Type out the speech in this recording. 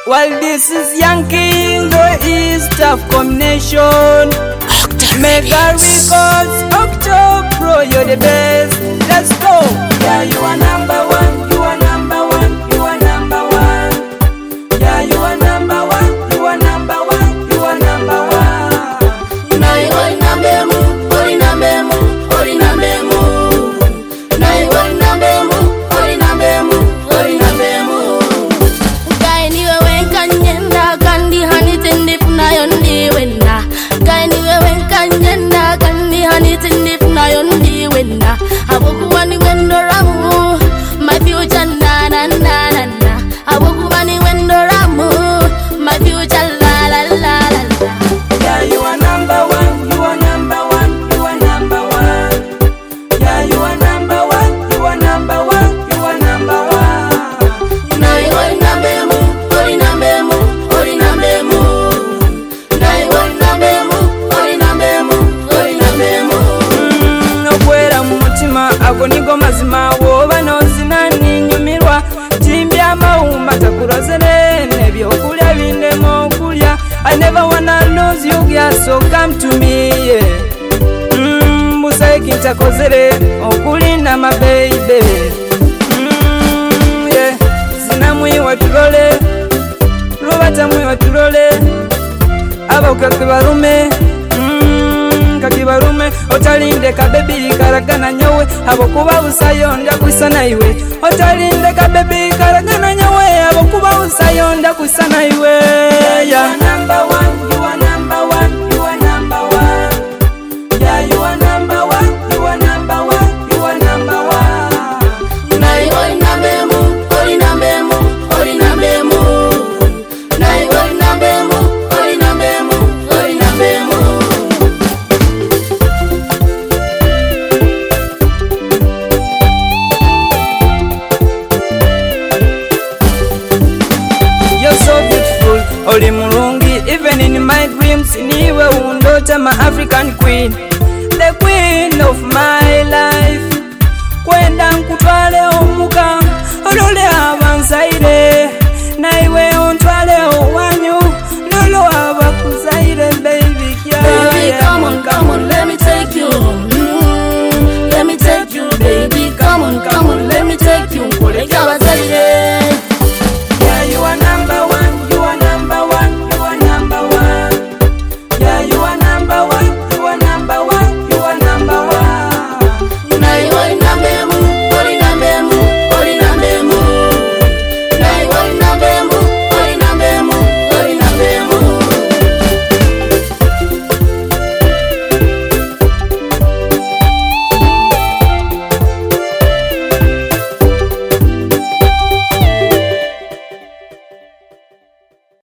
Well, this is Young King, the East of combination. Mega Records, Octo Pro, you're the best. Let's go. Yeah, you are number one. You are number one. You are number one. Yeah, you are number one. You are number one. You are number one. Now you are number one. Holy number one. Holy number one. Now you are number one. Holy number one. Holy number one. Guy ni wewe kanyenda kandi hani tindi funa yondi wena. Guy ni wewe kanyenda kandi hani tindi funa yondi wena. Abokuwa ni wendo ramu. My future na na na na na. Abokuwa ni wendo ramu. My future la la la la la. Yeah, you are number one. You are number one. You are number one. Yeah, you are number one. You are number one. You are number one. Now you are number one. Holy number one. Holy number one. Now you are number one. Holy number one. Holy number one. Okwera mu mutima ago nigo mazima woba nozina ninyumirwa timbya amawumba takurozere nebyokulya bindemo okulya. I never wanna lose you girl, so come to me, yeah. Musaiki ntakozere okulinda my baby, yeah. Sinamwi watulole lubata mwi watulole abakake barume kaki barume otalinde ka baby karagana nyawe abokuba usayonda kusana iwe otalinde ka baby karagana nyawe abokuba usayonda kusana iwe. Yeah, number one. You are number one. You are number one. Yeah, you are number one. You are number one. You are number one. Now you are number one. Holy number one. Holy number one. Now you are number one. Holy number one. Holy number one. You're so beautiful, Oli Mulungi. Even in my dreams, niwe undota my African queen, the queen of my life. Kwenda nkutwale omuka olole